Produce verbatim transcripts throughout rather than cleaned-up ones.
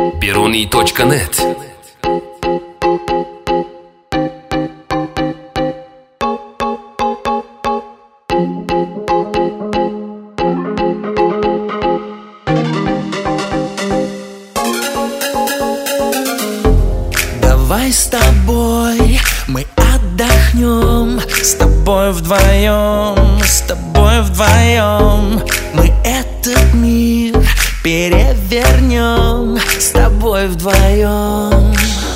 Перуний точка нет. Давай с тобой мы отдохнем, с тобой вдвоем, с тобой вдвоем. Мы этот мир перевернем, с тобой вдвоем.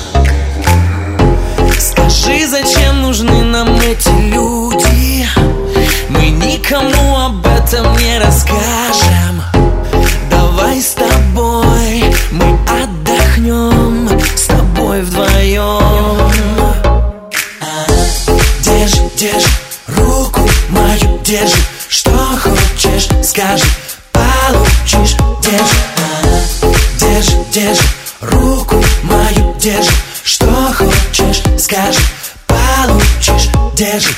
Скажи, зачем нужны нам эти люди? Мы никому об этом не расскажем. Давай с тобой мы отдохнем, с тобой вдвоем. Держи, держи руку мою, держи, что хочешь, скажи, получишь. Держи, держи, держи руку мою, держи, что хочешь, скажи, получишь. Держи.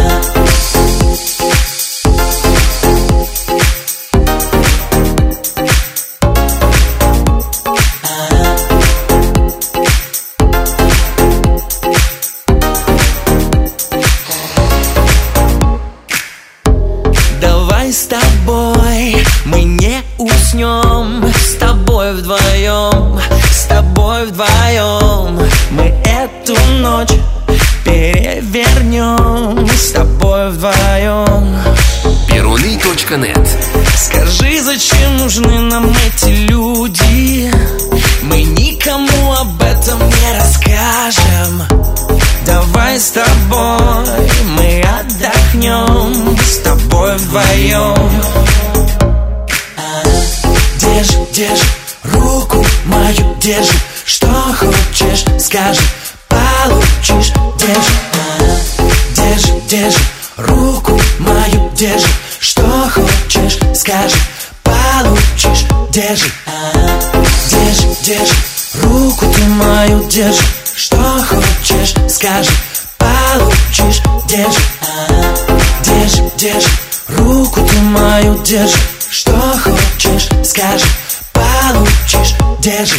Давай с тобой мы не уснем, с тобой вдвоем, с тобой вдвоем. Мы эту ночь перевернем, с тобой вдвоем. Перуний точка нет. Скажи, зачем нужны нам эти люди? Мы никому об этом не расскажем. Давай с тобой мы отдохнем, с тобой вдвоем. Держи, держи руку мою, держи, что хочешь, скажи, получишь. Держи, держи, держи руку мою, держи, что хочешь, скажи, получишь. Держи, держи, держи руку ты мою, держи, что хочешь, скажи, получишь. Держи, держи, держи руку ты мою, держи, что хочешь, скажи, получишь. Держи.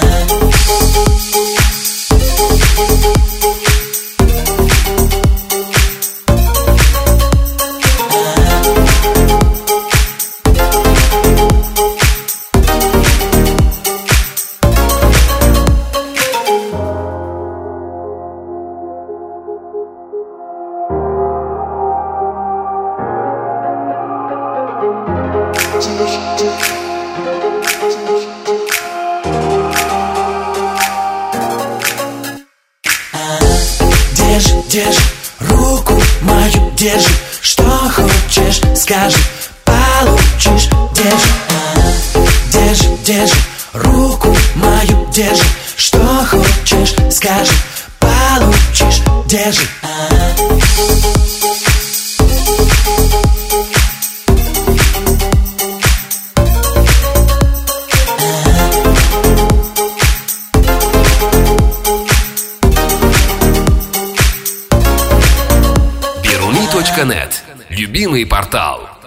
Держи, держи руку мою, держи, что хочешь, скажи, получишь. Держи, держи, держи руку мою, держи, что хочешь, скажи, получишь. Держи. Перуний точка нет. Любимый портал.